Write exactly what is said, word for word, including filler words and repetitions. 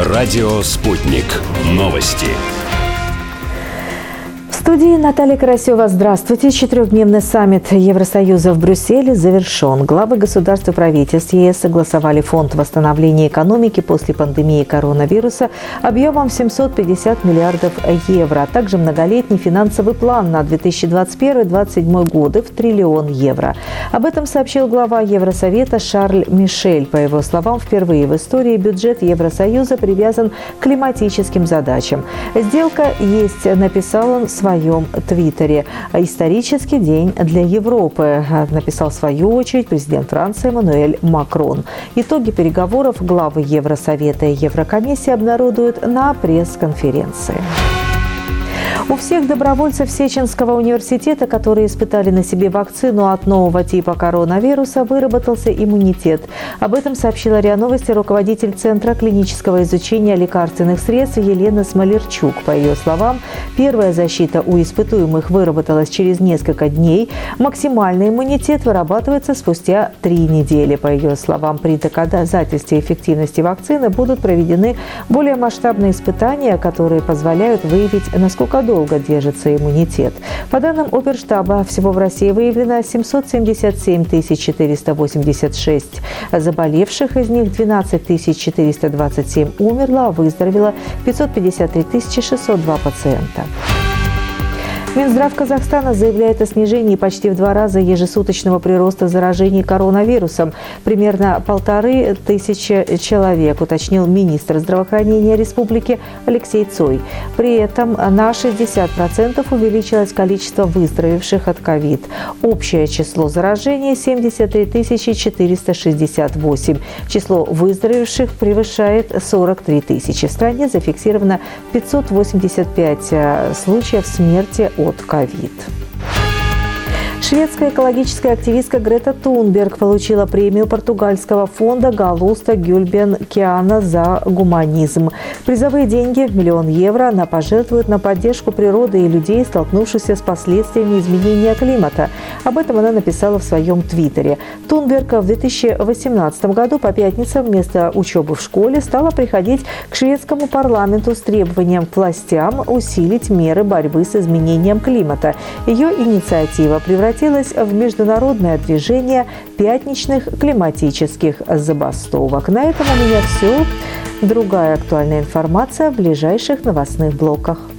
Радио «Спутник». Новости. В студии Наталья Карасева. Здравствуйте. Четырехдневный саммит Евросоюза в Брюсселе завершен. Главы государств и правительств ЕС согласовали фонд восстановления экономики после пандемии коронавируса объемом семьсот пятьдесят миллиардов евро, а также многолетний финансовый план на две тысячи двадцать первый — две тысячи двадцать седьмой годы в триллион евро. Об этом сообщил глава Евросовета Шарль Мишель. По его словам, впервые в истории бюджет Евросоюза привязан к климатическим задачам. Сделка есть, написал он в своем В своем твиттере. «Исторический день для Европы», написал в свою очередь президент Франции Эммануэль Макрон. Итоги переговоров главы Евросовета и Еврокомиссии обнародуют на пресс-конференции. У всех добровольцев Сеченского университета, которые испытали на себе вакцину от нового типа коронавируса, выработался иммунитет. Об этом сообщила РИА Новости руководитель Центра клинического изучения лекарственных средств Елена Смолерчук. По ее словам, первая защита у испытуемых выработалась через несколько дней. Максимальный иммунитет вырабатывается спустя три недели. По ее словам, при доказательстве эффективности вакцины будут проведены более масштабные испытания, которые позволяют выявить, насколько долго держится иммунитет. По данным Оперштаба, всего в России выявлено семьсот семьдесят семь тысяч четыреста восемьдесят шесть заболевших, из них двенадцать тысяч четыреста двадцать семь умерло, а выздоровело пятьсот пятьдесят три тысячи шестьсот два пациента. Минздрав Казахстана заявляет о снижении почти в два раза ежесуточного прироста заражений коронавирусом. Примерно полторы тысячи человек, уточнил министр здравоохранения республики Алексей Цой. При этом на шестьдесят процентов увеличилось количество выздоровевших от ковид. Общее число заражений – семьдесят три тысячи четыреста шестьдесят восемь. Число выздоровевших превышает сорок три тысячи. В стране зафиксировано пятьсот восемьдесят пять случаев смерти от ковид. Шведская экологическая активистка Грета Тунберг получила премию португальского фонда Галуста Гюльбенкиана за гуманизм. Призовые деньги в миллион евро она пожертвует на поддержку природы и людей, столкнувшихся с последствиями изменения климата. Об этом она написала в своем твиттере. Тунберг в две тысячи восемнадцатом году по пятницам вместо учебы в школе стала приходить к шведскому парламенту с требованием к властям усилить меры борьбы с изменением климата. Ее инициатива превратилась в международное движение пятничных климатических забастовок. На этом у меня все. Другая актуальная информация в ближайших новостных блоках.